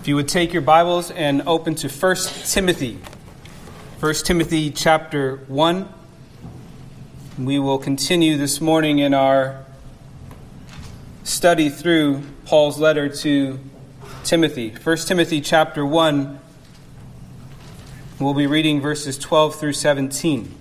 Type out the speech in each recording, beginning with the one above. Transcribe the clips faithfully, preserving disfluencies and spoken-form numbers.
If you would take your Bibles and open to First Timothy. First Timothy chapter one. We will continue this morning in our study through Paul's letter to Timothy. First Timothy chapter one. We'll be reading verses twelve through seventeen.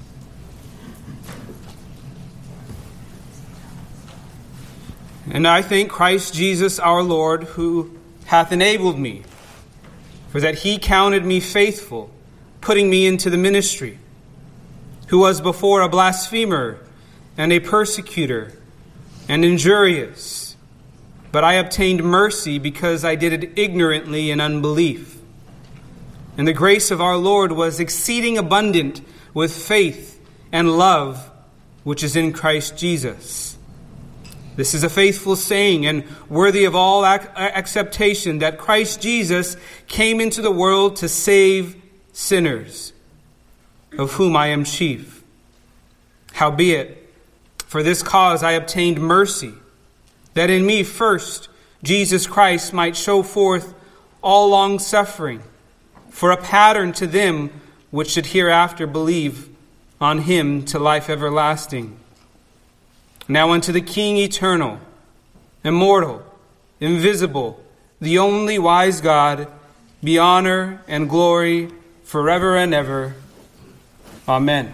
And I thank Christ Jesus our Lord, who hath enabled me, for that he counted me faithful, putting me into the ministry, who was before a blasphemer and a persecutor and injurious. But I obtained mercy because I did it ignorantly in unbelief. And the grace of our Lord was exceeding abundant with faith and love, which is in Christ Jesus. This is a faithful saying and worthy of all ac- acceptation, that Christ Jesus came into the world to save sinners, of whom I am chief. Howbeit, for this cause I obtained mercy, that in me first Jesus Christ might show forth all long suffering, for a pattern to them which should hereafter believe on him to life everlasting. Now unto the King eternal, immortal, invisible, the only wise God, be honor and glory forever and ever. Amen.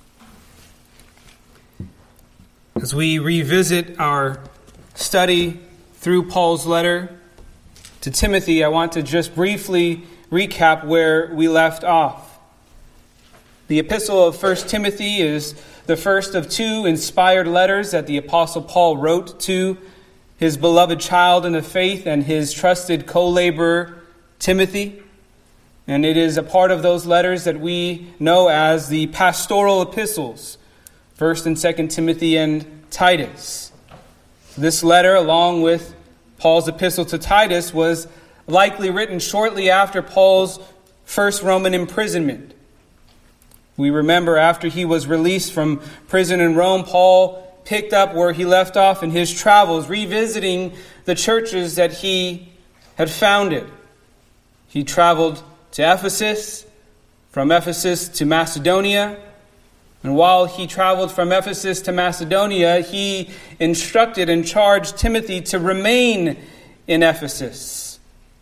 As we revisit our study through Paul's letter to Timothy, I want to just briefly recap where we left off. The epistle of First Timothy is the first of two inspired letters that the Apostle Paul wrote to his beloved child in the faith and his trusted co-laborer, Timothy. And it is a part of those letters that we know as the pastoral epistles, First and Second Timothy and Titus. This letter, along with Paul's epistle to Titus, was likely written shortly after Paul's first Roman imprisonment. We remember after he was released from prison in Rome, Paul picked up where he left off in his travels, revisiting the churches that he had founded. He traveled to Ephesus, from Ephesus to Macedonia. And while he traveled from Ephesus to Macedonia, he instructed and charged Timothy to remain in Ephesus.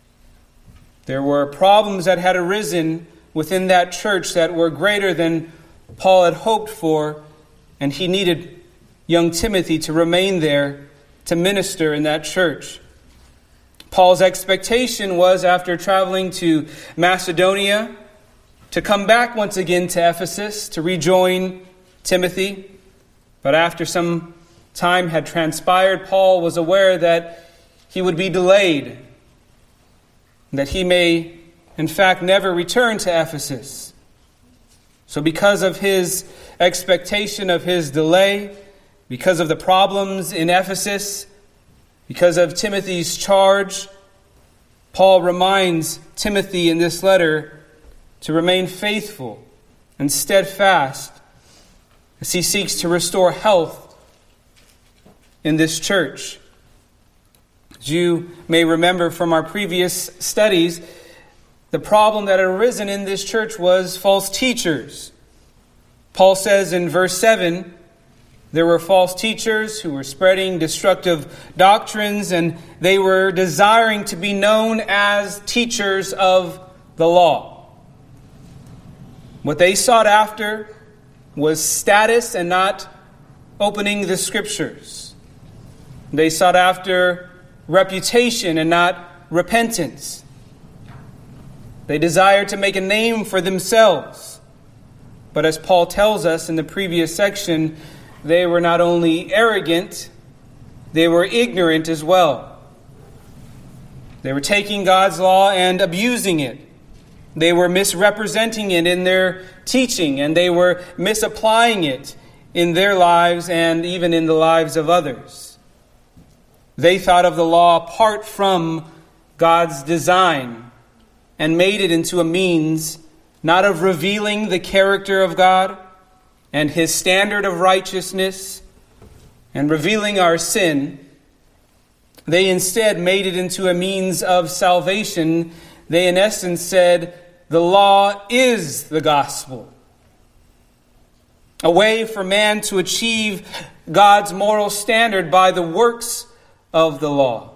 There were problems that had arisen within that church that were greater than Paul had hoped for, and he needed young Timothy to remain there to minister in that church. Paul's expectation was, after traveling to Macedonia, to come back once again to Ephesus to rejoin Timothy. But after some time had transpired, Paul was aware that he would be delayed, that he may in fact never return to Ephesus. So because of his expectation of his delay, because of the problems in Ephesus, because of Timothy's charge, Paul reminds Timothy in this letter to remain faithful and steadfast as he seeks to restore health in this church. As you may remember from our previous studies, the problem that had arisen in this church was false teachers. Paul says in verse seven, there were false teachers who were spreading destructive doctrines, and they were desiring to be known as teachers of the law. What they sought after was status and not opening the scriptures. They sought after reputation and not repentance. They desired to make a name for themselves. But as Paul tells us in the previous section, they were not only arrogant, they were ignorant as well. They were taking God's law and abusing it. They were misrepresenting it in their teaching, and they were misapplying it in their lives and even in the lives of others. They thought of the law apart from God's design, and made it into a means not of revealing the character of God and his standard of righteousness and revealing our sin, They instead made it into a means of salvation. They in essence said, the law is the gospel. A way for man to achieve God's moral standard by the works of the law.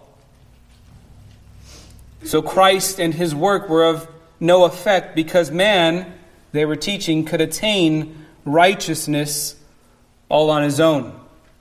So Christ and his work were of no effect because man, they were teaching, could attain righteousness all on his own.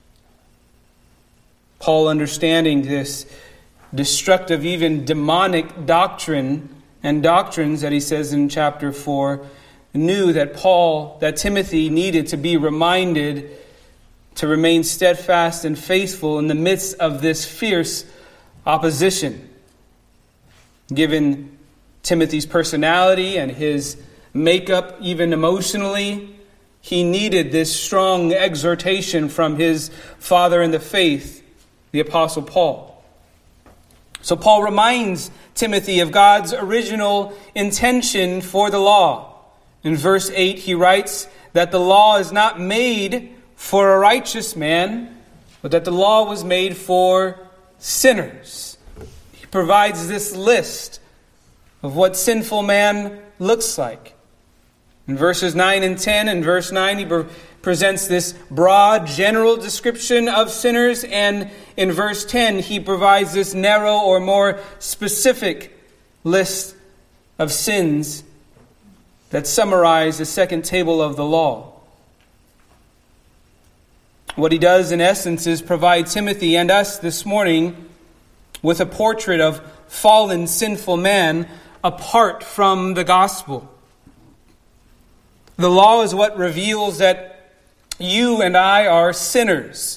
Paul, understanding this destructive, even demonic doctrine and doctrines that he says in chapter four, knew that Paul, that Timothy needed to be reminded to remain steadfast and faithful in the midst of this fierce opposition. Given Timothy's personality and his makeup, even emotionally, he needed this strong exhortation from his father in the faith, the Apostle Paul. So Paul reminds Timothy of God's original intention for the law. In verse eight, he writes that the law is not made for a righteous man, but that the law was made for sinners. He provides this list of what sinful man looks like. In verses nine and ten, in verse nine, he pre- presents this broad, general description of sinners, and in verse ten, he provides this narrow or more specific list of sins that summarize the second table of the law. What he does, in essence, is provide Timothy and us this morning with a portrait of fallen, sinful man apart from the gospel. The law is what reveals that you and I are sinners,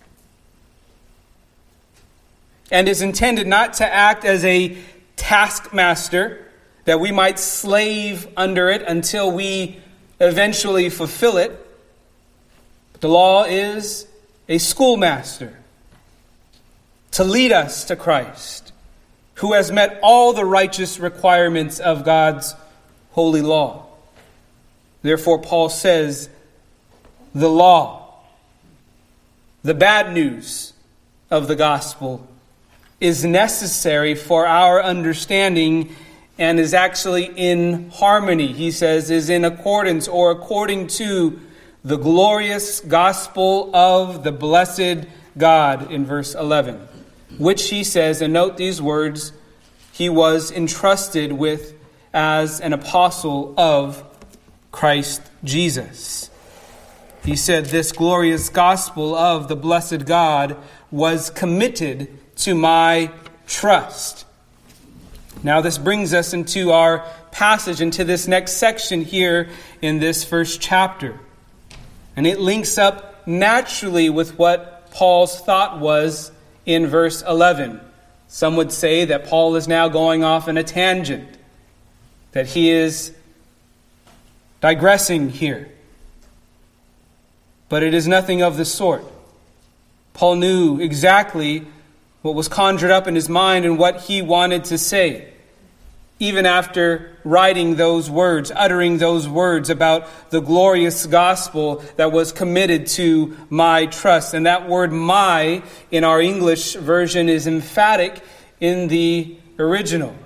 and is intended not to act as a taskmaster that we might slave under it until we eventually fulfill it. The law is a schoolmaster to lead us to Christ, who has met all the righteous requirements of God's holy law. Therefore, Paul says, the law, the bad news of the gospel, is necessary for our understanding and is actually in harmony, he says, is in accordance or according to the glorious gospel of the blessed God in verse eleven, which he says, and note these words, he was entrusted with as an apostle of Christ Jesus. He said, this glorious gospel of the blessed God was committed to my trust. Now this brings us into our passage, into this next section here in this first chapter. And it links up naturally with what Paul's thought was in verse eleven. Some would say that Paul is now going off in a tangent, that he is digressing here. But it is nothing of the sort. Paul knew exactly what was conjured up in his mind and what he wanted to say, even after writing those words, uttering those words about the glorious gospel that was committed to my trust. And that word my in our English version is emphatic in the original,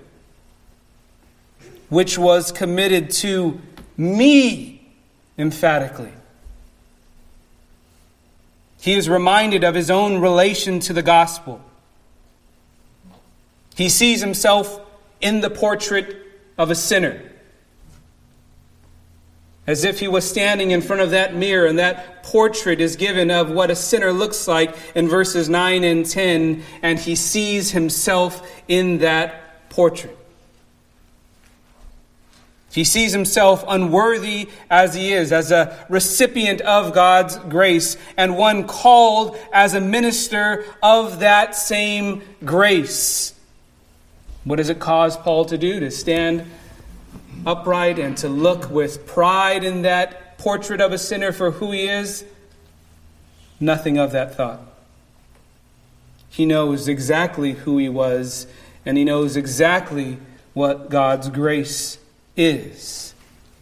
which was committed to me emphatically. He is reminded of his own relation to the gospel. He sees himself in the portrait of a sinner, as if he was standing in front of that mirror, and that portrait is given of what a sinner looks like in verses nine and ten, and he sees himself in that portrait. He sees himself unworthy as he is, as a recipient of God's grace, and one called as a minister of that same grace. What does it cause Paul to do? To stand upright and to look with pride in that portrait of a sinner for who he is? Nothing of that thought. He knows exactly who he was, and he knows exactly what God's grace is.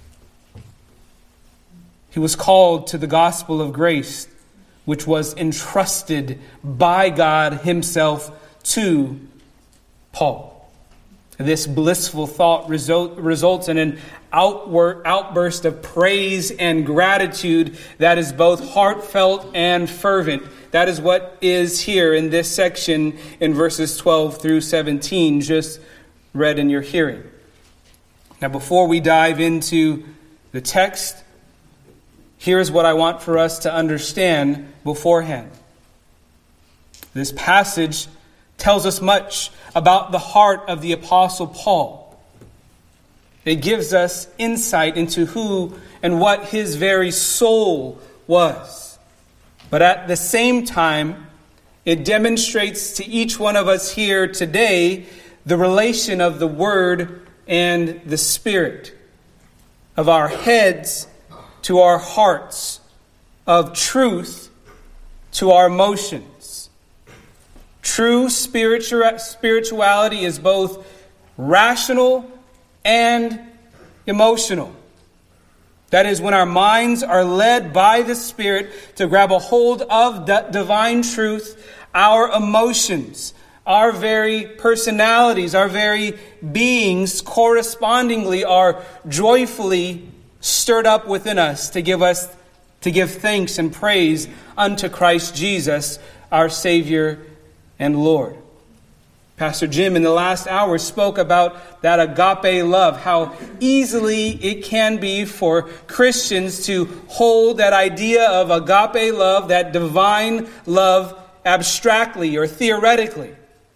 He was called to the gospel of grace, which was entrusted by God himself to Paul. This blissful thought result, results in an outward outburst of praise and gratitude that is both heartfelt and fervent. That is what is here in this section in verses twelve through seventeen, just read in your hearing. Now, before we dive into the text, here's what I want for us to understand beforehand. This passage tells us much about the heart of the Apostle Paul. It gives us insight into who and what his very soul was. But at the same time, it demonstrates to each one of us here today the relation of the Word and the Spirit, of our heads to our hearts, of truth to our emotions. True spiritual, spirituality is both rational and emotional. That is, when our minds are led by the Spirit to grab a hold of d- divine truth, our emotions, our very personalities, our very beings correspondingly are joyfully stirred up within us to give us to give thanks and praise unto Christ Jesus, our Savior and Lord. Pastor Jim in the last hour spoke about that agape love, how easily it can be for Christians to hold that idea of agape love, that divine love, abstractly or theoretically.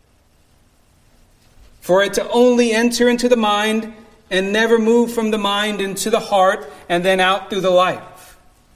For it to only enter into the mind and never move from the mind into the heart and then out through the life.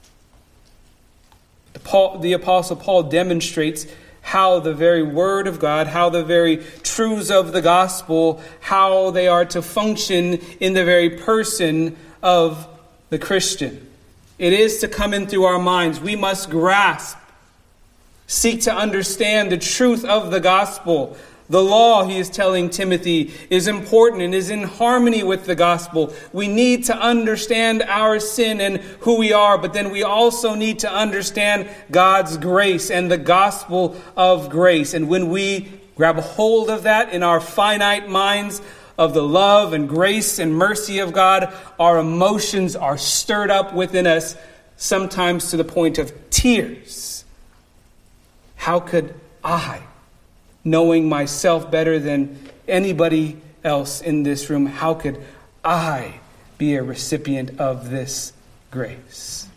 The, Paul, the Apostle Paul demonstrates how the very Word of God, how the very truths of the gospel, how they are to function in the very person of the Christian. It is to come in through our minds. We must grasp, seek to understand the truth of the gospel. The law, he is telling Timothy, is important and is in harmony with the gospel. We need to understand our sin and who we are, but then we also need to understand God's grace and the gospel of grace. And when we grab a hold of that in our finite minds, of the love and grace and mercy of God, our emotions are stirred up within us, sometimes to the point of tears. How could I, knowing myself better than anybody else in this room, how could I be a recipient of this grace?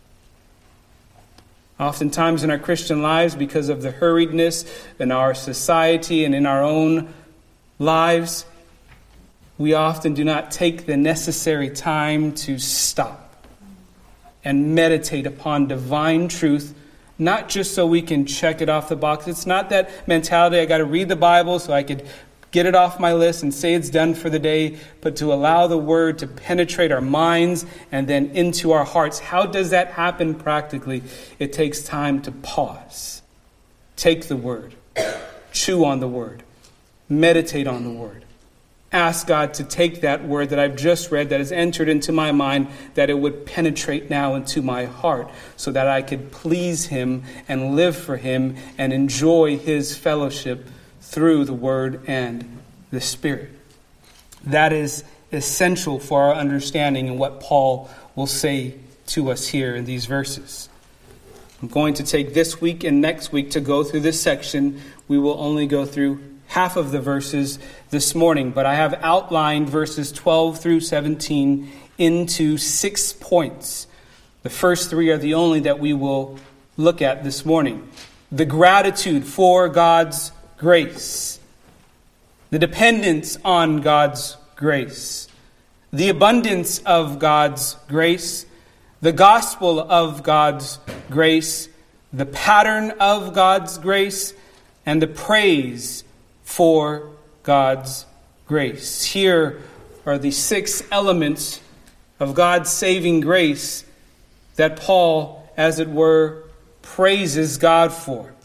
Oftentimes in our Christian lives, because of the hurriedness in our society and in our own lives, we often do not take the necessary time to stop and meditate upon divine truth. Not just so we can check it off the box. It's not that mentality, I got to read the Bible so I could get it off my list and say it's done for the day, but to allow the Word to penetrate our minds and then into our hearts. How does that happen practically? It takes time to pause. Take the Word. Chew on the Word. Meditate on the Word. Ask God to take that word that I've just read that has entered into my mind, that it would penetrate now into my heart so that I could please Him and live for Him and enjoy His fellowship through the Word and the Spirit. That is essential for our understanding and what Paul will say to us here in these verses. I'm going to take this week and next week to go through this section. We will only go through half of the verses this morning, but I have outlined verses twelve through seventeen into six points. The first three are the only that we will look at this morning. The gratitude for God's grace, the dependence on God's grace, the abundance of God's grace, the gospel of God's grace, the pattern of God's grace, and the praise for God's grace. Here are the six elements of God's saving grace that Paul, as it were, praises God for.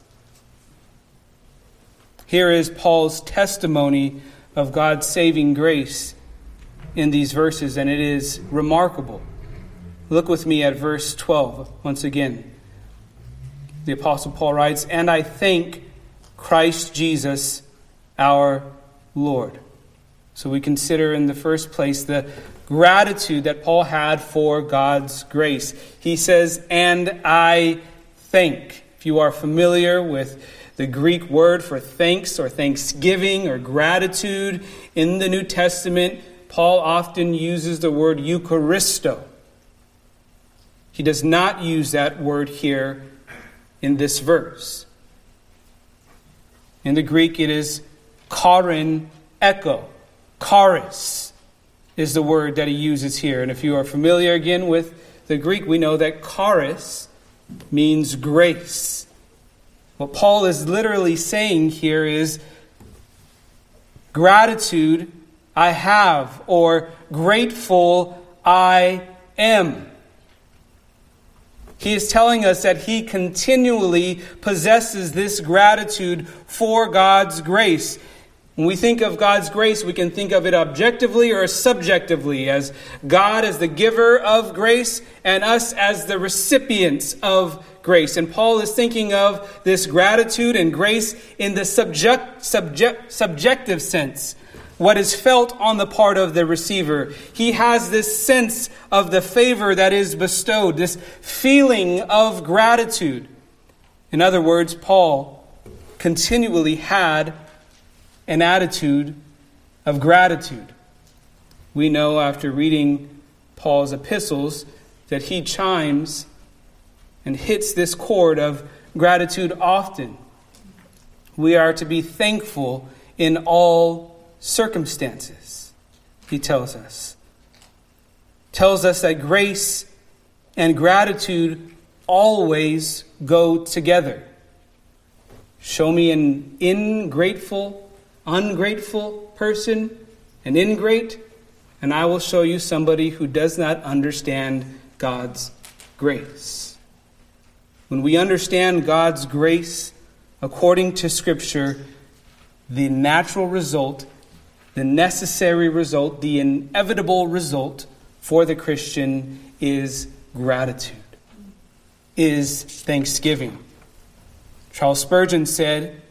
Here is Paul's testimony of God's saving grace in these verses, and it is remarkable. Look with me at verse twelve once again. The Apostle Paul writes, "And I thank Christ Jesus our Lord. So we consider in the first place the gratitude that Paul had for God's grace. He says, and I think. If you are familiar with the Greek word for thanks or thanksgiving or gratitude in the New Testament, Paul often uses the word Eucharisto. He does not use that word here in this verse. In the Greek, it is charin echo. Charis is the word that he uses here. And if you are familiar again with the Greek, we know that charis means grace. What Paul is literally saying here is gratitude I have, or grateful I am. He is telling us that he continually possesses this gratitude for God's grace. When we think of God's grace, we can think of it objectively or subjectively, as God as the giver of grace and us as the recipients of grace. And Paul is thinking of this gratitude and grace in the subject, subject, subjective sense, what is felt on the part of the receiver. He has this sense of the favor that is bestowed, this feeling of gratitude. In other words, Paul continually had an attitude of gratitude. We know after reading Paul's epistles that he chimes and hits this chord of gratitude often. We are to be thankful in all circumstances, he tells us. Tells us that grace and gratitude always go together. Show me an ingrateful, ungrateful person, an ingrate, and I will show you somebody who does not understand God's grace. When we understand God's grace according to Scripture, the natural result, the necessary result, the inevitable result for the Christian is gratitude, is thanksgiving. Charles Spurgeon said,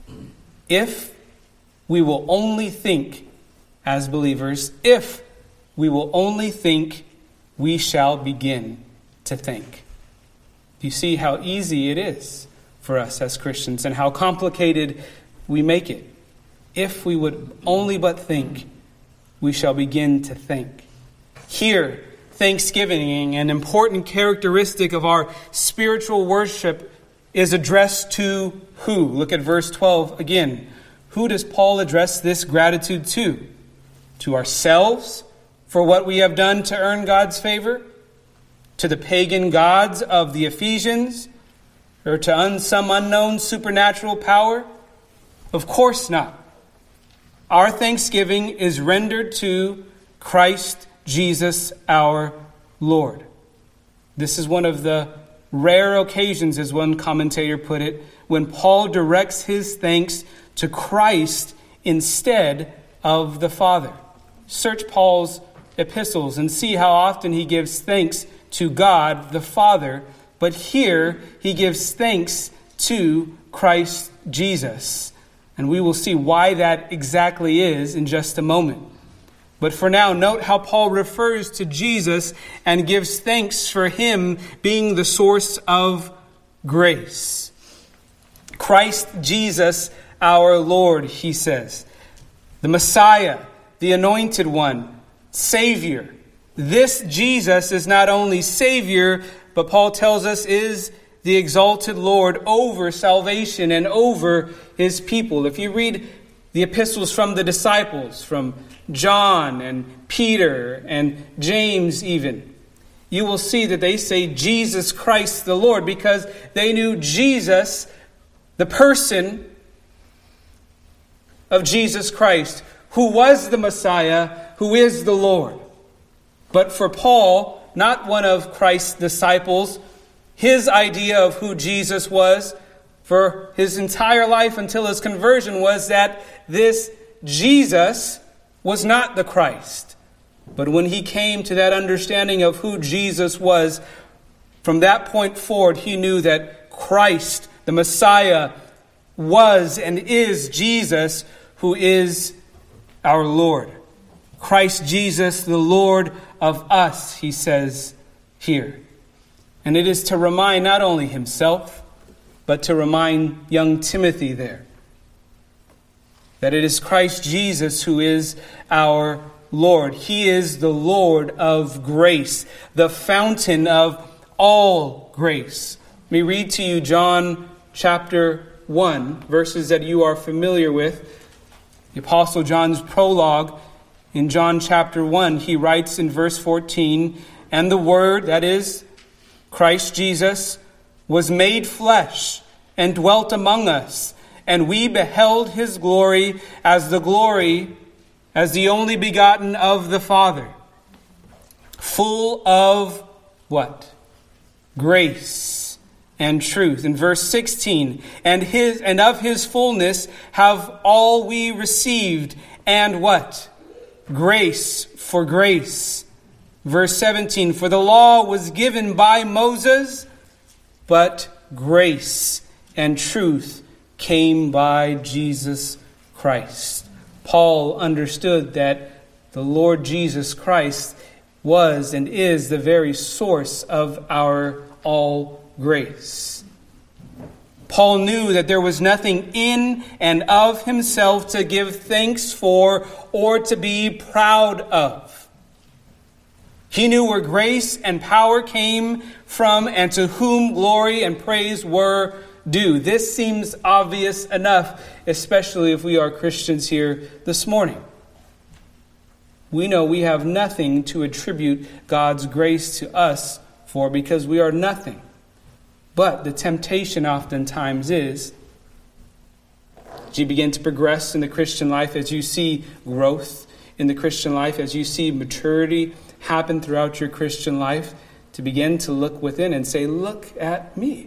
if we will only think as believers, if we will only think, we shall begin to think. You see how easy it is for us as Christians and how complicated we make it. If we would only but think, we shall begin to think. Here, thanksgiving, an important characteristic of our spiritual worship, is addressed to who? Look at verse twelve again. Who does Paul address this gratitude to? To ourselves for what we have done to earn God's favor? To the pagan gods of the Ephesians? Or to un- some unknown supernatural power? Of course not. Our thanksgiving is rendered to Christ Jesus our Lord. This is one of the rare occasions, as one commentator put it, when Paul directs his thanks to Christ instead of the Father. Search Paul's epistles and see how often he gives thanks to God the Father, but here he gives thanks to Christ Jesus. And we will see why that exactly is in just a moment. But for now, note how Paul refers to Jesus and gives thanks for him being the source of grace. Christ Jesus our Lord, he says. The Messiah, the Anointed One, Savior. This Jesus is not only Savior, but Paul tells us is the exalted Lord over salvation and over his people. If you read the epistles from the disciples, from John and Peter and James even, you will see that they say Jesus Christ the Lord because they knew Jesus, the person of Jesus Christ, who was the Messiah, who is the Lord. But for Paul, not one of Christ's disciples, his idea of who Jesus was for his entire life until his conversion was that this Jesus was not the Christ. But when he came to that understanding of who Jesus was, from that point forward, he knew that Christ, the Messiah, was and is Jesus, who is our Lord. Christ Jesus, the Lord of us, he says here. And it is to remind not only himself, but to remind young Timothy there that it is Christ Jesus who is our Lord. He is the Lord of grace, the fountain of all grace. Let me read to you John chapter one, verses that you are familiar with. The Apostle John's prologue in John chapter one, he writes in verse fourteen, "And the Word," that is Christ Jesus, "was made flesh and dwelt among us, and we beheld his glory as the glory as the only begotten of the Father, full of" what? "Grace and truth." In verse sixteen, and his and of his fullness have all we received, and what? Grace for grace. Verse seventeen, "For the law was given by Moses, but grace and truth came by Jesus Christ." Paul understood that the Lord Jesus Christ was and is the very source of our all grace. Paul knew that there was nothing in and of himself to give thanks for or to be proud of. He knew where grace and power came from and to whom glory and praise were due. This seems obvious enough, especially if we are Christians here this morning. We know we have nothing to attribute God's grace to us for because we are nothing. But the temptation oftentimes is, as you begin to progress in the Christian life, as you see growth in the Christian life, as you see maturity happen throughout your Christian life, to begin to look within and say, look at me.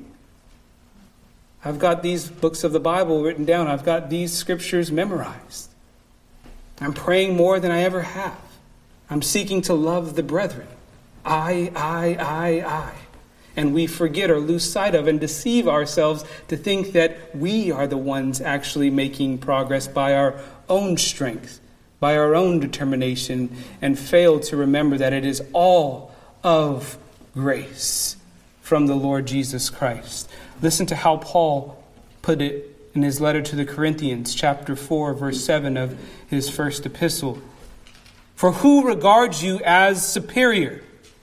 I've got these books of the Bible written down. I've got these scriptures memorized. I'm praying more than I ever have. I'm seeking to love the brethren. I, I, I, I. And we forget or lose sight of and deceive ourselves to think that we are the ones actually making progress by our own strength, by our own determination, and fail to remember that it is all of grace from the Lord Jesus Christ. Listen to how Paul put it in his letter to the Corinthians, chapter four, verse seven of his first epistle. "For who regards you as superior?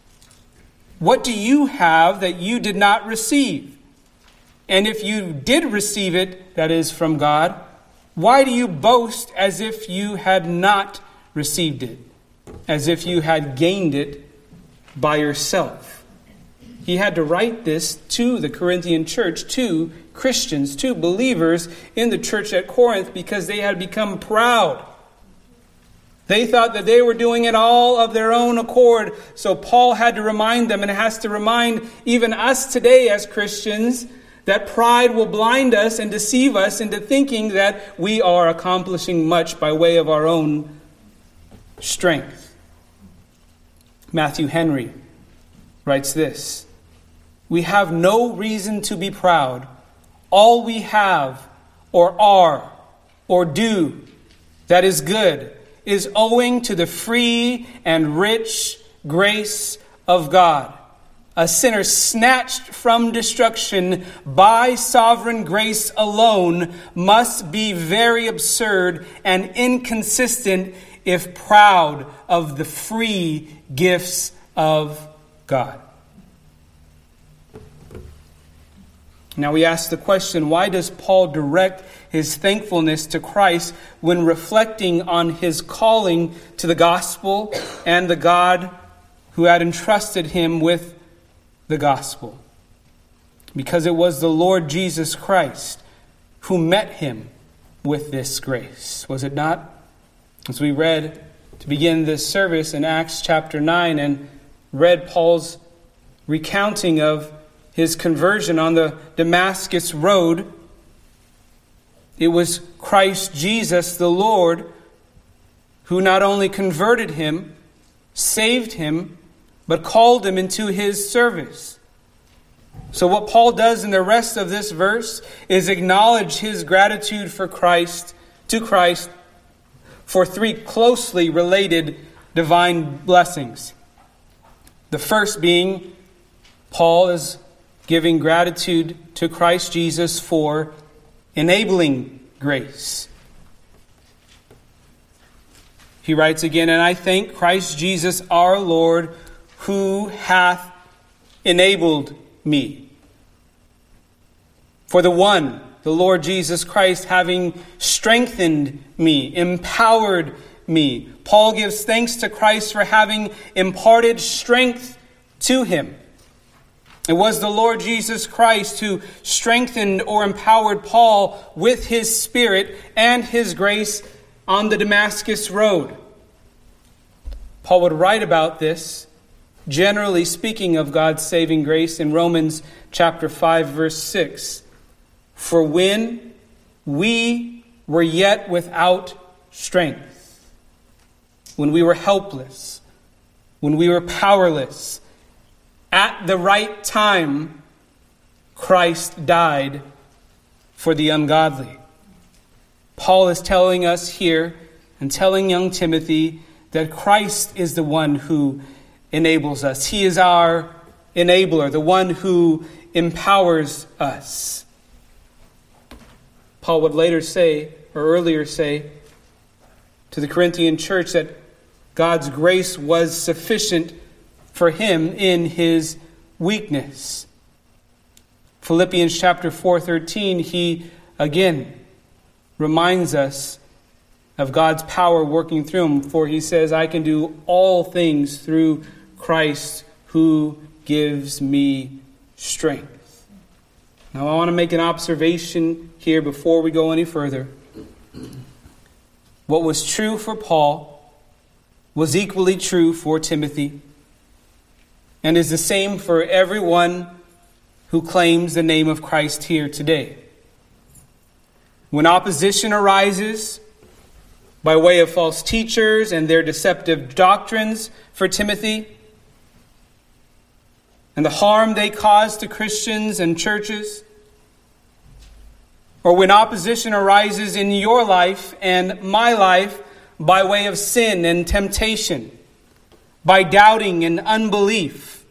What do you have that you did not receive? And if you did receive it, that is from God, why do you boast as if you had not received it, as if you had gained it by yourself?" He had to write this to the Corinthian church, to Christians, to believers in the church at Corinth, because they had become proud. They thought that they were doing it all of their own accord. So Paul had to remind them, and has to remind even us today as Christians, that pride will blind us and deceive us into thinking that we are accomplishing much by way of our own strength. Matthew Henry writes this: "We have no reason to be proud. All we have or are or do that is good is owing to the free and rich grace of God. A sinner snatched from destruction by sovereign grace alone must be very absurd and inconsistent if proud of the free gifts of God." Now we ask the question, why does Paul direct his thankfulness to Christ when reflecting on his calling to the gospel and the God who had entrusted him with the gospel? Because it was the Lord Jesus Christ who met him with this grace, was it not? As we read to begin this service in Acts chapter nine and read Paul's recounting of his conversion on the Damascus road, it was Christ Jesus the Lord who not only converted him, saved him, but called him into his service. So what Paul does in the rest of this verse is acknowledge his gratitude for Christ, to Christ for three closely related divine blessings. The first being, Paul is giving gratitude to Christ Jesus for enabling grace. He writes again, "And I thank Christ Jesus our Lord, who hath enabled me." For the one, the Lord Jesus Christ, having strengthened me, empowered me. Paul gives thanks to Christ for having imparted strength to him. It was the Lord Jesus Christ who strengthened or empowered Paul with his Spirit and his grace on the Damascus road. Paul would write about this, generally speaking of God's saving grace, in Romans chapter five, verse six. "For when we were yet without strength, when we were helpless, when we were powerless, at the right time, Christ died for the ungodly." Paul is telling us here and telling young Timothy that Christ is the one who enables us. He is our enabler, the one who empowers us. Paul would later say, or earlier say, to the Corinthian church that God's grace was sufficient for him in his weakness. Philippians chapter four thirteen, he again reminds us of God's power working through him, for he says, "I can do all things through Christ who gives me strength." Now I want to make an observation here before we go any further. What was true for Paul was equally true for Timothy, and is the same for everyone who claims the name of Christ here today. When opposition arises by way of false teachers and their deceptive doctrines for Timothy, and the harm they cause to Christians and churches, or when opposition arises in your life and my life by way of sin and temptation, by doubting and unbelief,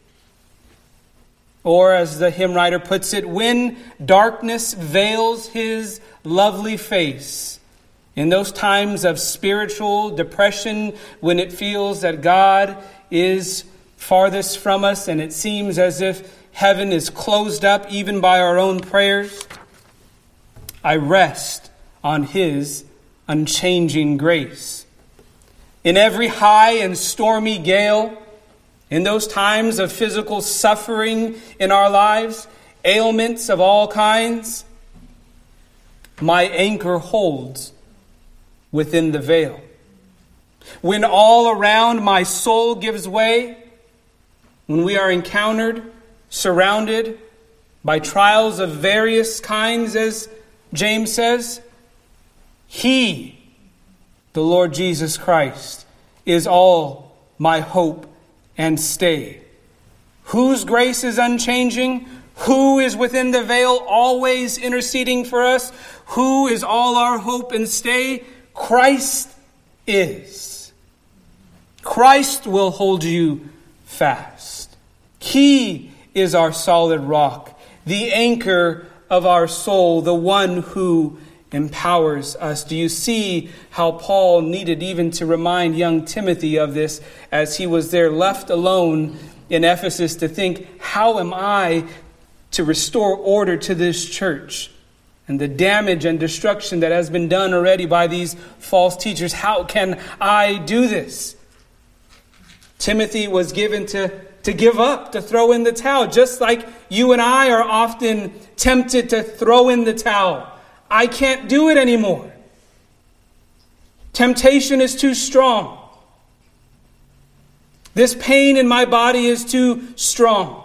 or as the hymn writer puts it, when darkness veils his lovely face, in those times of spiritual depression, when it feels that God is farthest from us and it seems as if heaven is closed up even by our own prayers, I rest on his unchanging grace. In every high and stormy gale, in those times of physical suffering in our lives, ailments of all kinds, my anchor holds within the veil. When all around my soul gives way, when we are encountered, surrounded by trials of various kinds, as James says, he, the Lord Jesus Christ, is all my hope and stay. Whose grace is unchanging? Who is within the veil always interceding for us? Who is all our hope and stay? Christ is. Christ will hold you fast. He is our solid rock, the anchor of our soul, the one who empowers us. Do you see how Paul needed even to remind young Timothy of this as he was there left alone in Ephesus to think, how am I to restore order to this church? And the damage and destruction that has been done already by these false teachers. How can I do this? Timothy was given to, to give up, to throw in the towel, just like you and I are often tempted to throw in the towel. I can't do it anymore. Temptation is too strong. This pain in my body is too strong.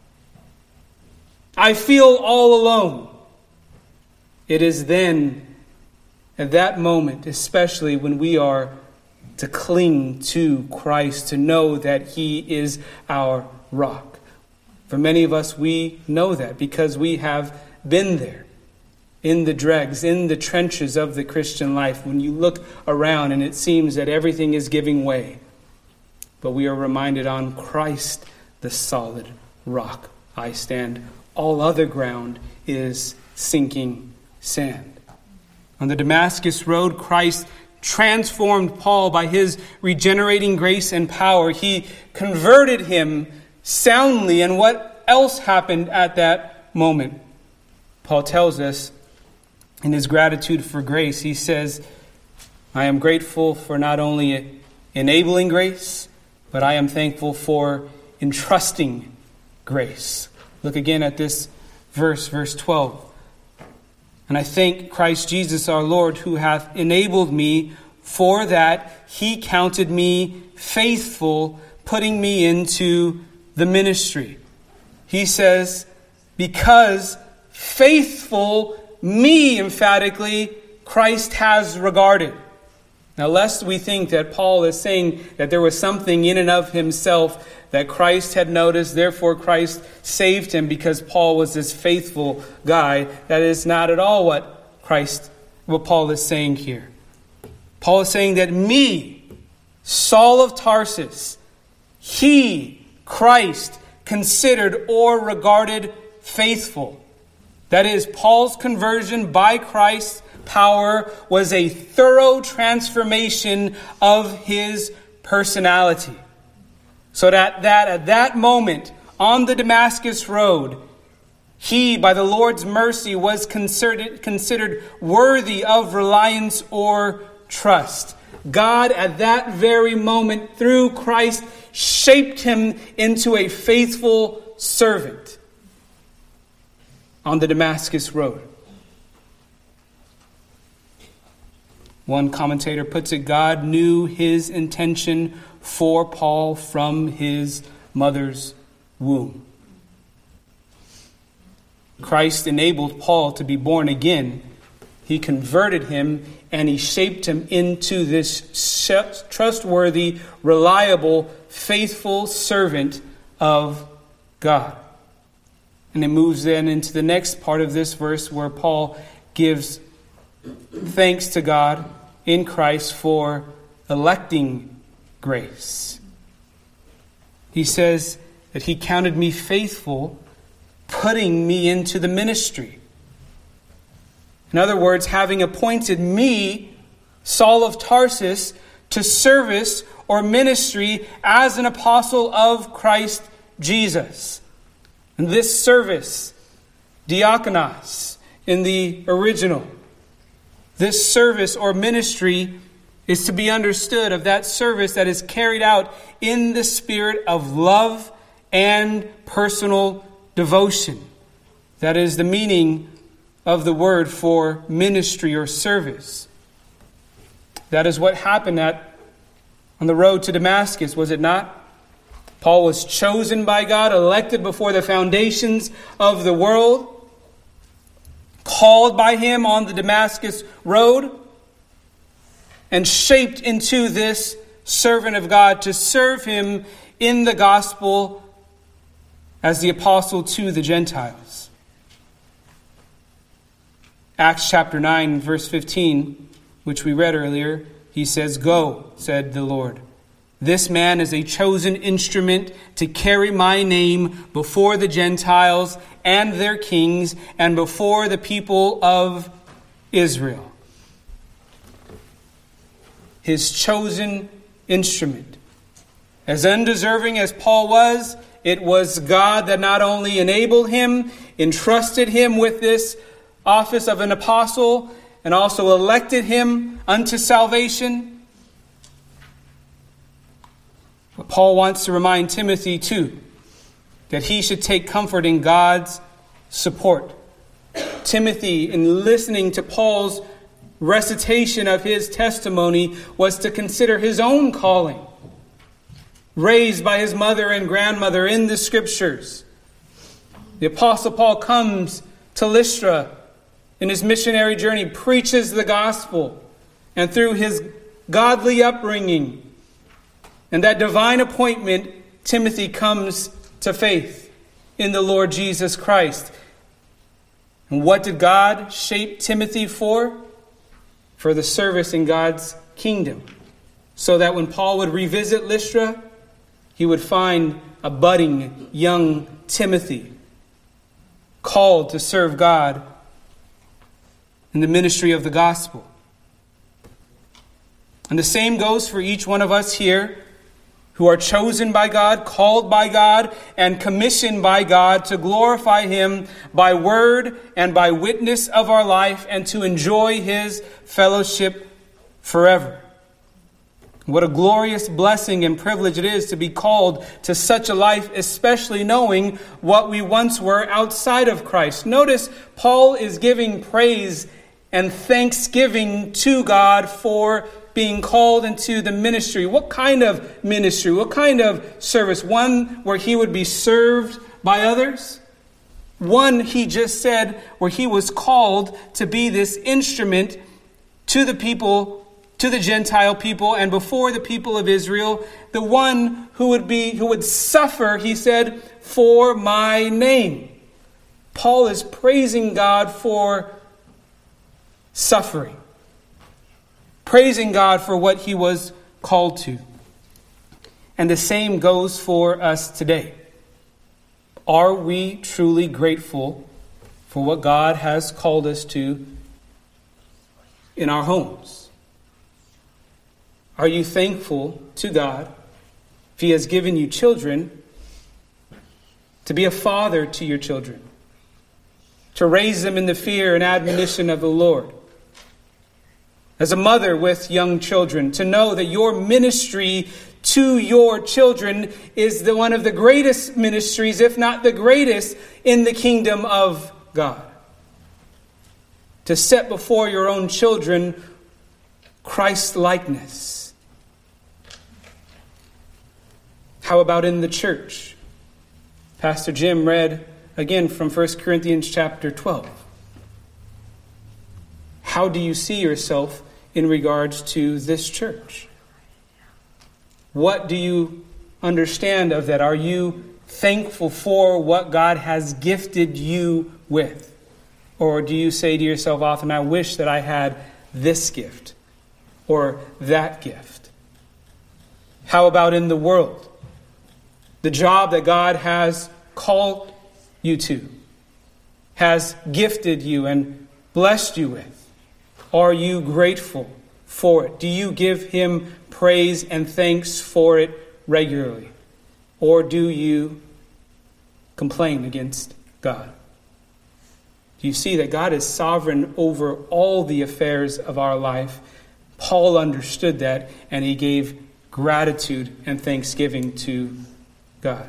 I feel all alone. It is then, at that moment, especially when we are to cling to Christ, to know that He is our rock. For many of us, we know that because we have been there. in the dregs, in the trenches of the Christian life, when you look around and it seems that everything is giving way. But we are reminded, on Christ, the solid rock, I stand. All other ground is sinking sand. On the Damascus road, Christ transformed Paul by his regenerating grace and power. He converted him soundly. And what else happened at that moment? Paul tells us in his gratitude for grace, he says, I am grateful for not only enabling grace, but I am thankful for entrusting grace. Look again at this verse, verse twelve. And I thank Christ Jesus our Lord, who hath enabled me, for that he counted me faithful, putting me into the ministry. He says, because faithful me, emphatically, Christ has regarded. Now, lest we think that Paul is saying that there was something in and of himself that Christ had noticed, therefore Christ saved him because Paul was this faithful guy. That is not at all what Christ, what Paul is saying here. Paul is saying that me, Saul of Tarsus, he, Christ, considered or regarded faithful. That is, Paul's conversion by Christ's power was a thorough transformation of his personality. So that, that at that moment on the Damascus road, he, by the Lord's mercy, was considered, considered worthy of reliance or trust. God, at that very moment, through Christ, shaped him into a faithful servant on the Damascus road. One commentator puts it, God knew his intention for Paul from his mother's womb. Christ enabled Paul to be born again. He converted him and he shaped him into this trustworthy, reliable, faithful servant of God. And it moves then into the next part of this verse where Paul gives thanks to God in Christ for electing grace. He says that he counted me faithful, putting me into the ministry. In other words, having appointed me, Saul of Tarsus, to service or ministry as an apostle of Christ Jesus. And this service, diakonos in the original, this service or ministry is to be understood of that service that is carried out in the spirit of love and personal devotion. That is the meaning of the word for ministry or service. That is what happened at on the road to Damascus, was it not? Paul was chosen by God, elected before the foundations of the world, called by him on the Damascus road, and shaped into this servant of God to serve him in the gospel as the apostle to the Gentiles. Acts chapter nine, verse fifteen, which we read earlier, he says, "Go," said the Lord. "This man is a chosen instrument to carry my name before the Gentiles and their kings and before the people of Israel." His chosen instrument. As undeserving as Paul was, it was God that not only enabled him, entrusted him with this office of an apostle, and also elected him unto salvation. But Paul wants to remind Timothy too that he should take comfort in God's support. Timothy, in listening to Paul's recitation of his testimony, was to consider his own calling, raised by his mother and grandmother in the scriptures. The Apostle Paul comes to Lystra in his missionary journey, preaches the gospel, and through his godly upbringing and that divine appointment, Timothy comes to faith in the Lord Jesus Christ. And what did God shape Timothy for? For the service in God's kingdom. So that when Paul would revisit Lystra, he would find a budding young Timothy called to serve God in the ministry of the gospel. And the same goes for each one of us here who are chosen by God, called by God, and commissioned by God to glorify Him by word and by witness of our life and to enjoy His fellowship forever. What a glorious blessing and privilege it is to be called to such a life, especially knowing what we once were outside of Christ. Notice Paul is giving praise and thanksgiving to God for being called into the ministry. What kind of ministry? What kind of service? One where he would be served by others? One, he just said, where he was called to be this instrument to the people, to the Gentile people, and before the people of Israel, the one who would be, who would suffer, he said, for my name. Paul is praising God for suffering, praising God for what he was called to. And the same goes for us today. Are we truly grateful for what God has called us to in our homes? Are you thankful to God if He has given you children, to be a father to your children, to raise them in the fear and admonition of the Lord? As a mother with young children, to know that your ministry to your children is the one of the greatest ministries, if not the greatest, in the kingdom of God. To set before your own children Christ-likeness. How about in the church? Pastor Jim read again from First Corinthians chapter twelve. How do you see yourself in regards to this church? What do you understand of that? Are you thankful for what God has gifted you with? Or do you say to yourself often, I wish that I had this gift or that gift? How about in the world? The job that God has called you to, has gifted you and blessed you with. Are you grateful for it? Do you give Him praise and thanks for it regularly? Or do you complain against God? Do you see that God is sovereign over all the affairs of our life? Paul understood that, and he gave gratitude and thanksgiving to God.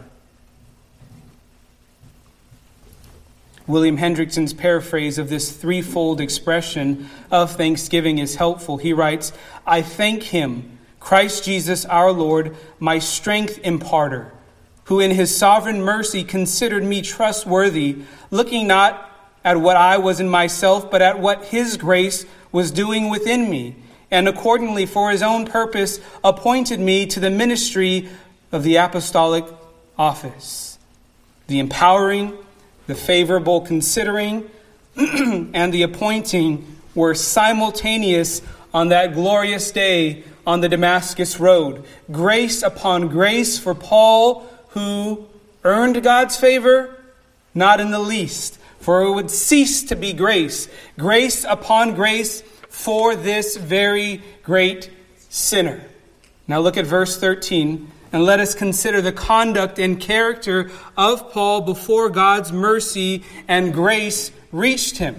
William Hendrickson's paraphrase of this threefold expression of thanksgiving is helpful. He writes, I thank Him, Christ Jesus our Lord, my strength imparter, who in His sovereign mercy considered me trustworthy, looking not at what I was in myself, but at what His grace was doing within me, and accordingly for His own purpose appointed me to the ministry of the apostolic office. The empowering, the favorable considering, and the appointing were simultaneous on that glorious day on the Damascus road. Grace upon grace for Paul, who earned God's favor? Not in the least, for it would cease to be grace. Grace upon grace for this very great sinner. Now look at verse thirteen. And let us consider the conduct and character of Paul before God's mercy and grace reached him.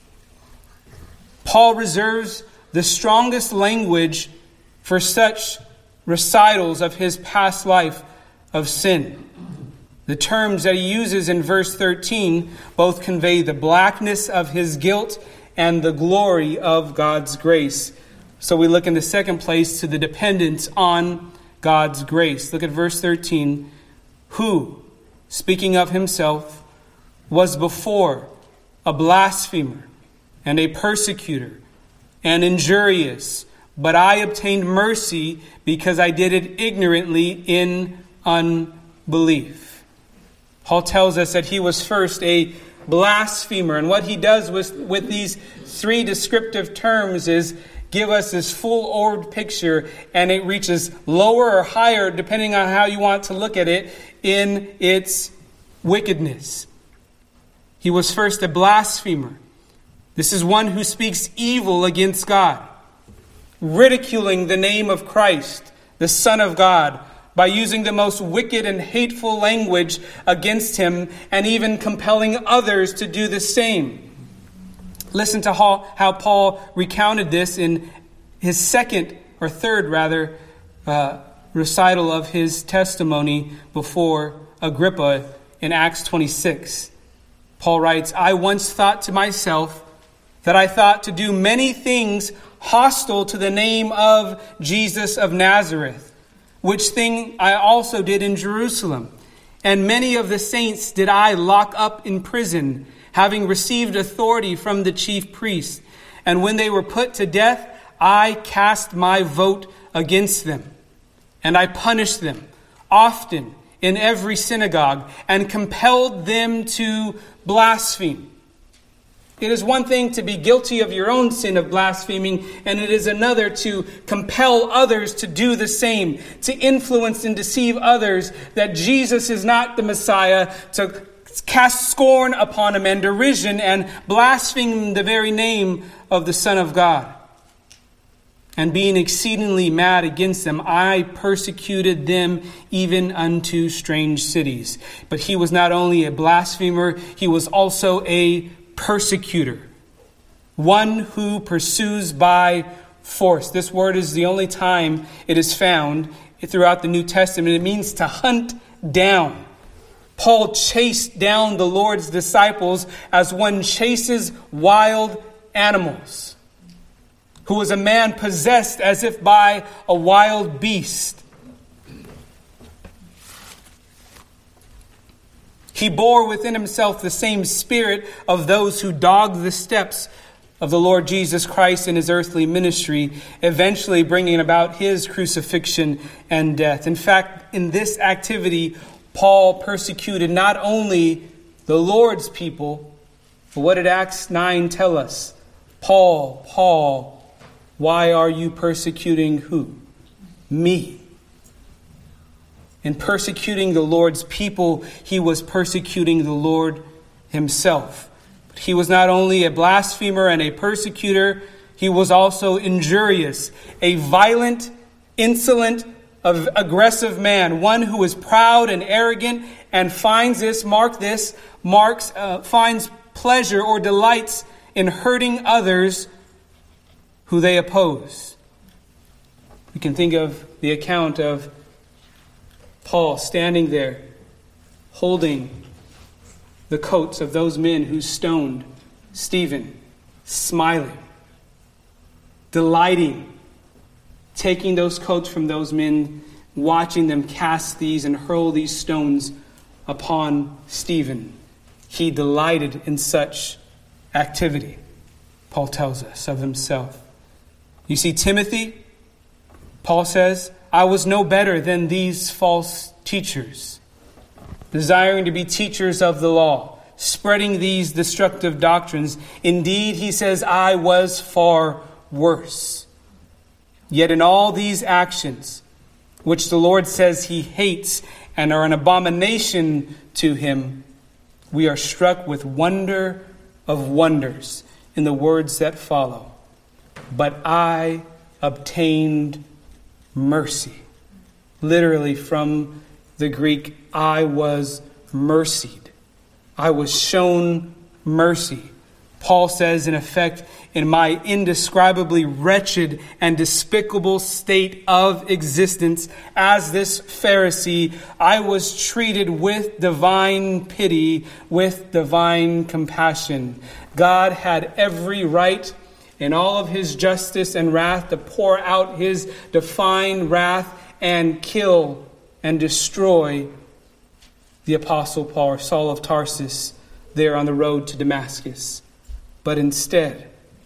Paul reserves the strongest language for such recitals of his past life of sin. The terms that he uses in verse thirteen both convey the blackness of his guilt and the glory of God's grace. So we look in the second place to the dependence on God's grace. Look at verse thirteen. Who, speaking of himself, was before a blasphemer and a persecutor and injurious, but I obtained mercy because I did it ignorantly in unbelief. Paul tells us that he was first a blasphemer. And what he does with, with these three descriptive terms is give us this full-orbed picture, and it reaches lower or higher, depending on how you want to look at it, in its wickedness. He was first a blasphemer. This is one who speaks evil against God, ridiculing the name of Christ, the Son of God, by using the most wicked and hateful language against him, and even compelling others to do the same. Listen to how, how Paul recounted this in his second, or third rather, uh, recital of his testimony before Agrippa in Acts twenty-six. Paul writes, I once thought to myself that I thought to do many things hostile to the name of Jesus of Nazareth, which thing I also did in Jerusalem. And many of the saints did I lock up in prison, having received authority from the chief priests. And when they were put to death, I cast my vote against them. And I punished them often in every synagogue, and compelled them to blaspheme. It is one thing to be guilty of your own sin of blaspheming, and it is another to compel others to do the same, to influence and deceive others that Jesus is not the Messiah, to cast scorn upon him and derision and blaspheme the very name of the Son of God. And being exceedingly mad against them, I persecuted them even unto strange cities. But he was not only a blasphemer, he was also a persecutor. One who pursues by force. This word is the only time it is found throughout the New Testament. It means to hunt down. Paul chased down the Lord's disciples as one chases wild animals, who was a man possessed as if by a wild beast. He bore within himself the same spirit of those who dogged the steps of the Lord Jesus Christ in his earthly ministry, eventually bringing about his crucifixion and death. In fact, in this activity, Paul persecuted not only the Lord's people, but what did Acts nine tell us? Paul, Paul, why are you persecuting who? Me. In persecuting the Lord's people, he was persecuting the Lord himself. But he was not only a blasphemer and a persecutor, he was also injurious, a violent, insolent, aggressive man, one who is proud and arrogant and finds this, mark this, marks, uh, finds pleasure or delights in hurting others who they oppose. We can think of the account of Paul standing there holding the coats of those men who stoned Stephen, smiling, delighting, taking those coats from those men, watching them cast these and hurl these stones upon Stephen. He delighted in such activity, Paul tells us of himself. You see, Timothy, Paul says, I was no better than these false teachers, desiring to be teachers of the law, spreading these destructive doctrines. Indeed, he says, I was far worse. Yet in all these actions, which the Lord says he hates and are an abomination to him, we are struck with wonder of wonders in the words that follow. But I obtained mercy. Literally from the Greek, I was mercied. I was shown mercy. Paul says, in effect, in my indescribably wretched and despicable state of existence as this Pharisee, I was treated with divine pity, with divine compassion. God had every right in all of his justice and wrath to pour out his divine wrath and kill and destroy the Apostle Paul, Saul of Tarsus, there on the road to Damascus. But instead,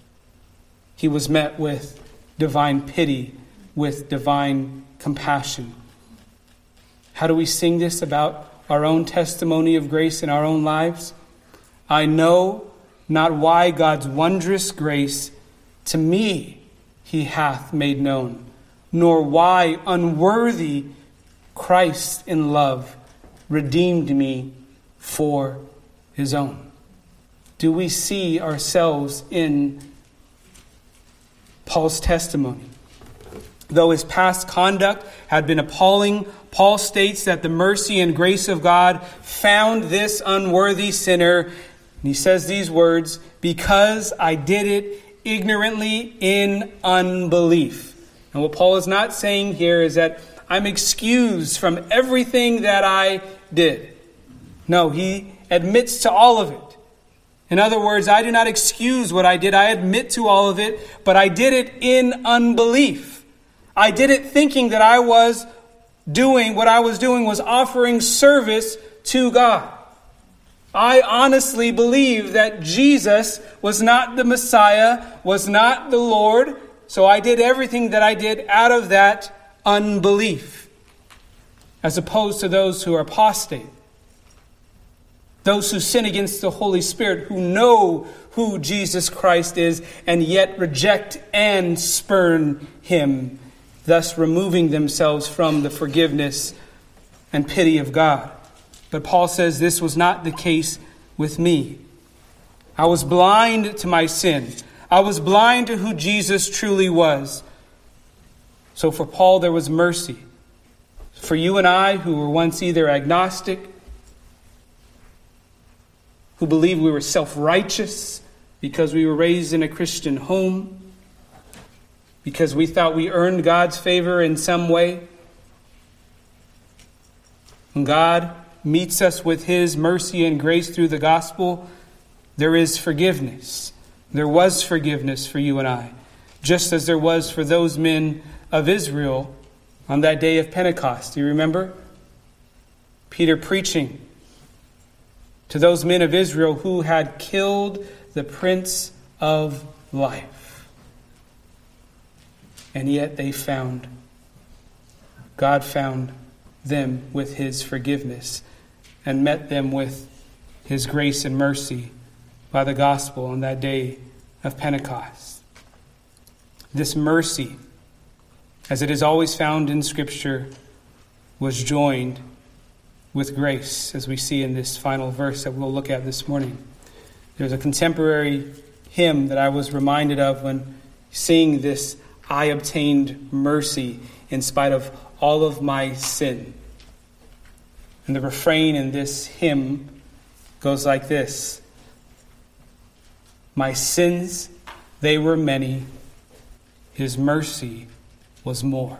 he was met with divine pity, with divine compassion. How do we sing this about our own testimony of grace in our own lives? I know not why God's wondrous grace to me he hath made known, nor why unworthy Christ in love redeemed me for his own. Do we see ourselves in Paul's testimony? Though his past conduct had been appalling, Paul states that the mercy and grace of God found this unworthy sinner. And he says these words, because I did it ignorantly in unbelief. And what Paul is not saying here is that I'm excused from everything that I did. No, he admits to all of it. In other words, I do not excuse what I did. I admit to all of it, but I did it in unbelief. I did it thinking that I was doing, what I was doing was offering service to God. I honestly believe that Jesus was not the Messiah, was not the Lord, so I did everything that I did out of that unbelief, as opposed to those who are apostate, those who sin against the Holy Spirit, who know who Jesus Christ is, and yet reject and spurn him, thus removing themselves from the forgiveness and pity of God. But Paul says this was not the case with me. I was blind to my sin. I was blind to who Jesus truly was. So for Paul, there was mercy. For you and I, who were once either agnostic, who believed we were self-righteous because we were raised in a Christian home, because we thought we earned God's favor in some way, when God meets us with his mercy and grace through the gospel, there is forgiveness. There was forgiveness for you and I, just as there was for those men of Israel on that day of Pentecost. Do you remember? Peter preaching to those men of Israel who had killed the Prince of Life. And yet they found, God found them with his forgiveness and met them with his grace and mercy by the gospel on that day of Pentecost. This mercy, as it is always found in Scripture, was joined with grace, as we see in this final verse that we'll look at this morning. There's a contemporary hymn that I was reminded of when singing this, I obtained mercy in spite of all of my sin. And the refrain in this hymn goes like this. My sins, they were many. His mercy was more.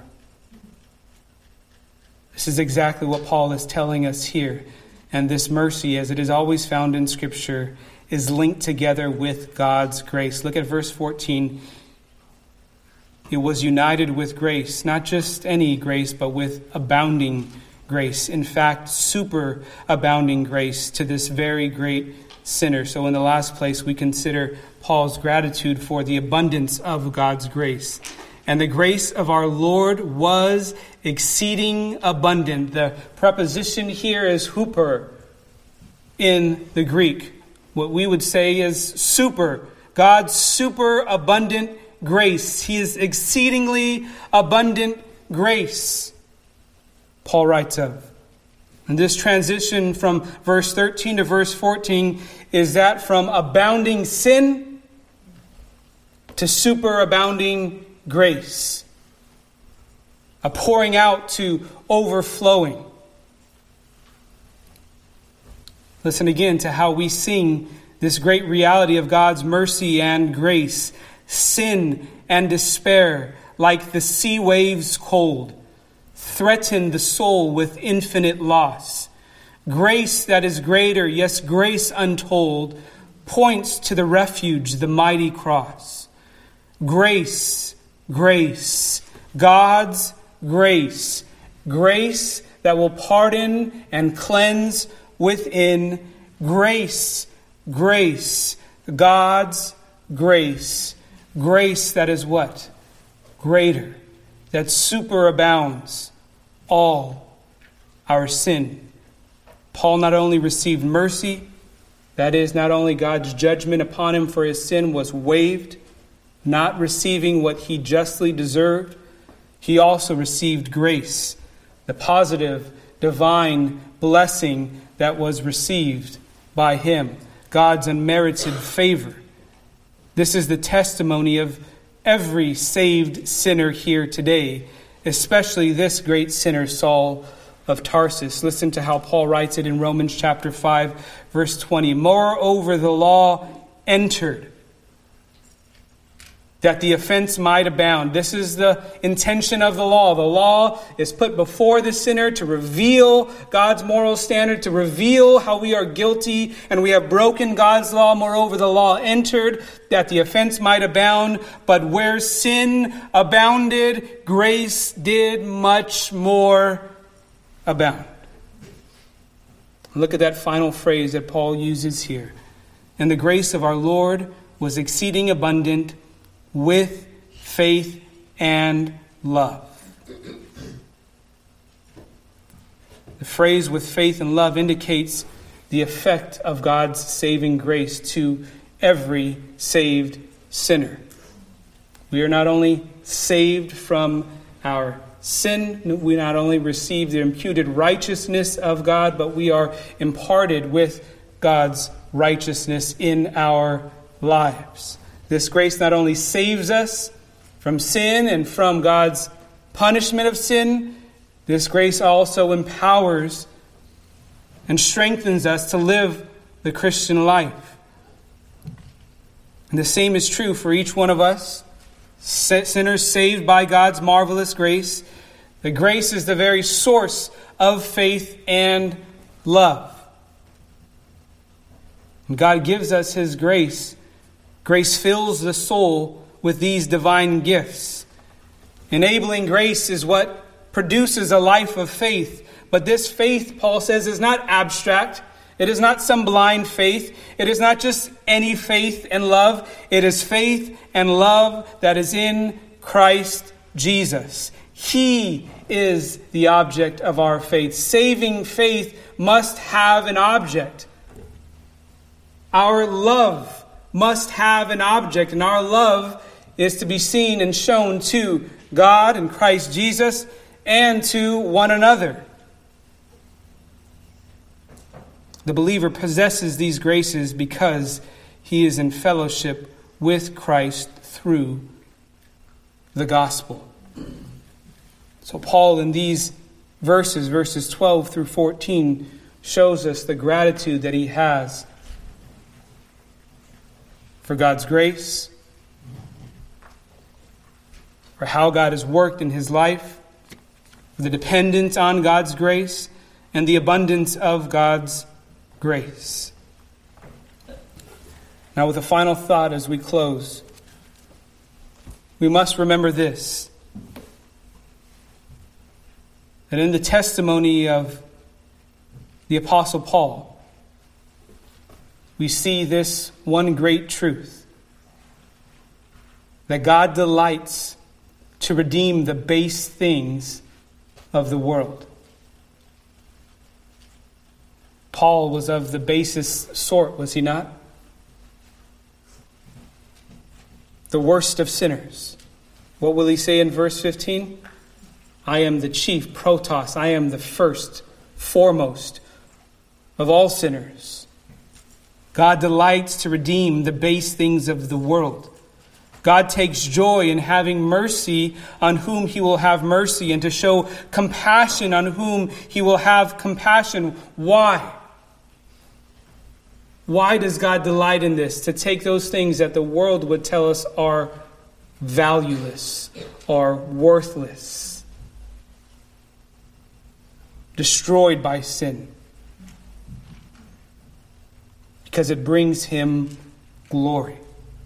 This is exactly what Paul is telling us here. And this mercy, as it is always found in Scripture, is linked together with God's grace. Look at verse fourteen. It was united with grace, not just any grace, but with abounding grace. In fact, super abounding grace to this very great sinner. So in the last place, we consider Paul's gratitude for the abundance of God's grace. And the grace of our Lord was exceeding abundant. The preposition here is huper in the Greek. What we would say is super. God's super abundant grace. He is exceedingly abundant grace, Paul writes of. And this transition from verse thirteen to verse fourteen is that from abounding sin to superabounding grace. A pouring out to overflowing. Listen again to how we sing this great reality of God's mercy and grace. Sin and despair, like the sea waves cold, threaten the soul with infinite loss. Grace that is greater, yes, grace untold, points to the refuge, the mighty cross. Grace, grace, God's grace, grace that will pardon and cleanse within. Grace, grace, God's grace, grace that is what? Greater, that superabounds all our sin. Paul not only received mercy, That is, not only God's judgment upon him for his sin was waived, not receiving what he justly deserved, he also received grace, the positive, divine blessing that was received by him, God's unmerited favor. This is the testimony of every saved sinner here today, especially this great sinner, Saul of Tarsus. Listen to how Paul writes it in Romans chapter five, verse twenty. Moreover, the law entered, that the offense might abound. This is the intention of the law. The law is put before the sinner to reveal God's moral standard, to reveal how we are guilty and we have broken God's law. Moreover, the law entered that the offense might abound. But where sin abounded, grace did much more abound. Look at that final phrase that Paul uses here. And the grace of our Lord was exceeding abundant with faith and love. The phrase with faith and love indicates the effect of God's saving grace to every saved sinner. We are not only saved from our sin, we not only receive the imputed righteousness of God, but we are imparted with God's righteousness in our lives. This grace not only saves us from sin and from God's punishment of sin, this grace also empowers and strengthens us to live the Christian life. And the same is true for each one of us, sinners saved by God's marvelous grace. The grace is the very source of faith and love. And God gives us his grace. Grace fills the soul with these divine gifts. Enabling grace is what produces a life of faith. But this faith, Paul says, is not abstract. It is not some blind faith. It is not just any faith and love. It is faith and love that is in Christ Jesus. He is the object of our faith. Saving faith must have an object. Our love must have an object, and our love is to be seen and shown to God and Christ Jesus and to one another. The believer possesses these graces because he is in fellowship with Christ through the gospel. So Paul in these verses, verses twelve through fourteen, shows us the gratitude that he has for God's grace, for how God has worked in his life, for the dependence on God's grace, and the abundance of God's grace. Now, with a final thought as we close, we must remember this, that in the testimony of the Apostle Paul, we see this one great truth, that God delights to redeem the base things of the world. Paul was of the basest sort, was he not? The worst of sinners. What will he say in verse fifteen? I am the chief protos. I am the first, foremost of all sinners. God delights to redeem the base things of the world. God takes joy in having mercy on whom he will have mercy, and to show compassion on whom he will have compassion. Why? Why does God delight in this? To take those things that the world would tell us are valueless or worthless, destroyed by sin, because it brings him glory.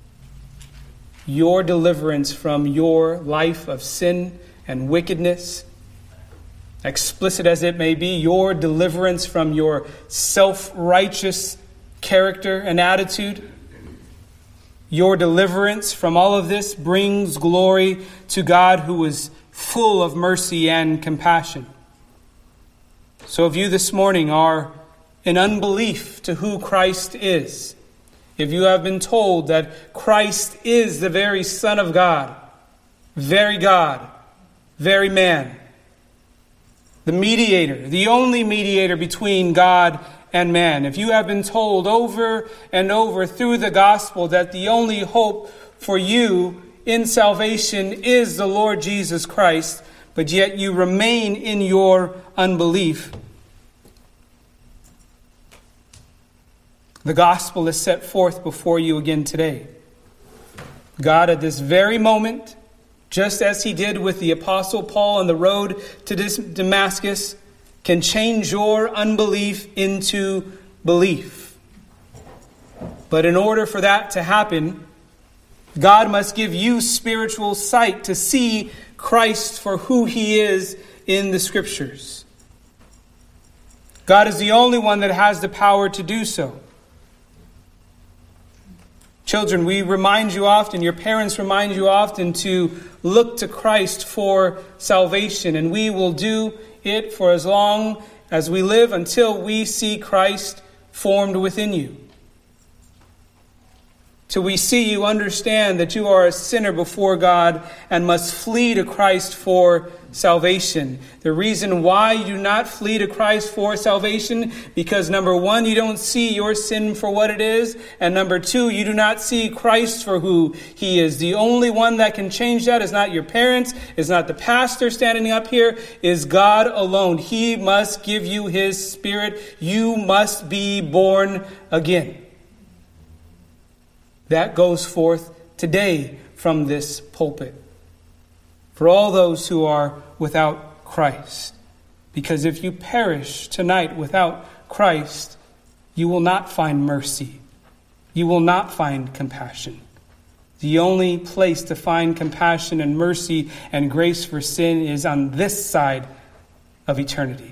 Your deliverance from your life of sin and wickedness, explicit as it may be, your deliverance from your self-righteous character and attitude, your deliverance from all of this brings glory to God, who is full of mercy and compassion. So if you this morning are in unbelief to who Christ is, if you have been told that Christ is the very Son of God, very God, very man, the mediator, the only mediator between God and man, if you have been told over and over through the gospel that the only hope for you in salvation is the Lord Jesus Christ, but yet you remain in your unbelief, the gospel is set forth before you again today. God, at this very moment, just as he did with the Apostle Paul on the road to Damascus, can change your unbelief into belief. But in order for that to happen, God must give you spiritual sight to see Christ for who he is in the Scriptures. God is the only one that has the power to do so. Children, we remind you often, your parents remind you often to look to Christ for salvation, and we will do it for as long as we live until we see Christ formed within you. Till we see you understand that you are a sinner before God and must flee to Christ for salvation. The reason why you do not flee to Christ for salvation, because number one, you don't see your sin for what it is, and number two, you do not see Christ for who he is. The only one that can change that is not your parents, is not the pastor standing up here, is God alone. He must give you his Spirit. You must be born again. That goes forth today from this pulpit for all those who are without Christ. Because if you perish tonight without Christ, you will not find mercy. You will not find compassion. The only place to find compassion and mercy and grace for sin is on this side of eternity.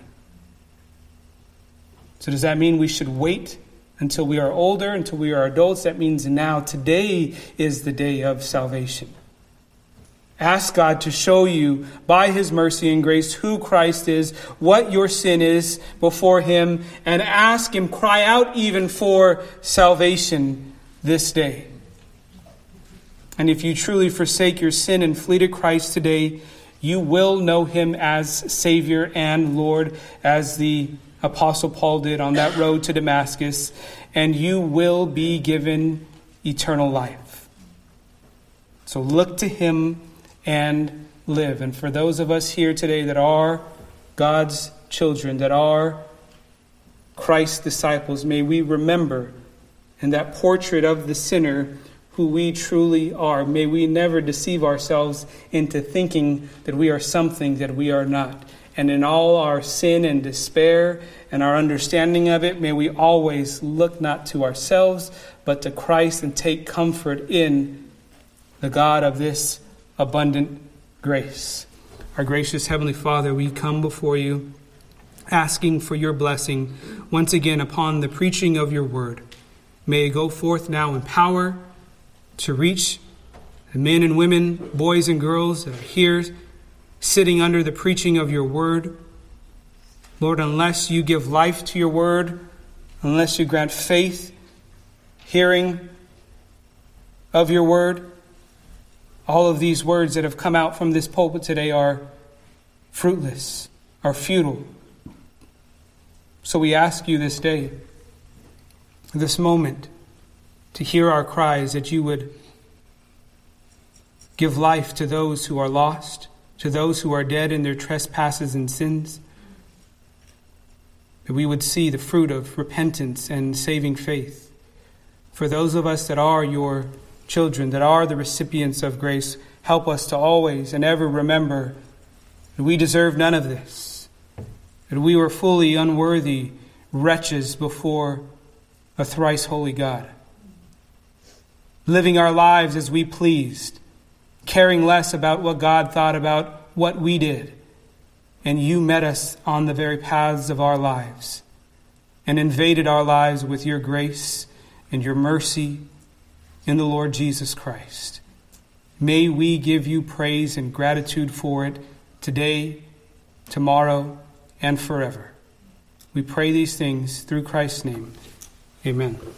So does that mean we should wait until we are older, until we are adults? That means now, today is the day of salvation. Ask God to show you by his mercy and grace who Christ is, what your sin is before him, and ask him, cry out even for salvation this day. And if you truly forsake your sin and flee to Christ today, you will know him as Savior and Lord, as the Apostle Paul did on that road to Damascus, and you will be given eternal life. So look to him and live. And for those of us here today that are God's children, that are Christ's disciples, may we remember in that portrait of the sinner who we truly are. May we never deceive ourselves into thinking that we are something that we are not. And in all our sin and despair and our understanding of it, may we always look not to ourselves, but to Christ, and take comfort in the God of this abundant grace. Our gracious Heavenly Father, we come before you asking for your blessing once again upon the preaching of your word. May it go forth now in power to reach the men and women, boys and girls that are here sitting under the preaching of your word. Lord, unless you give life to your word, unless you grant faith, hearing of your word, all of these words that have come out from this pulpit today are fruitless, are futile. So we ask you this day, this moment, to hear our cries, that you would give life to those who are lost, to those who are dead in their trespasses and sins, that we would see the fruit of repentance and saving faith. For those of us that are your children, that are the recipients of grace, help us to always and ever remember that we deserve none of this, that we were fully unworthy wretches before a thrice holy God, living our lives as we pleased, caring less about what God thought about what we did. And you met us on the very paths of our lives and invaded our lives with your grace and your mercy in the Lord Jesus Christ. May we give you praise and gratitude for it today, tomorrow, and forever. We pray these things through Christ's name. Amen.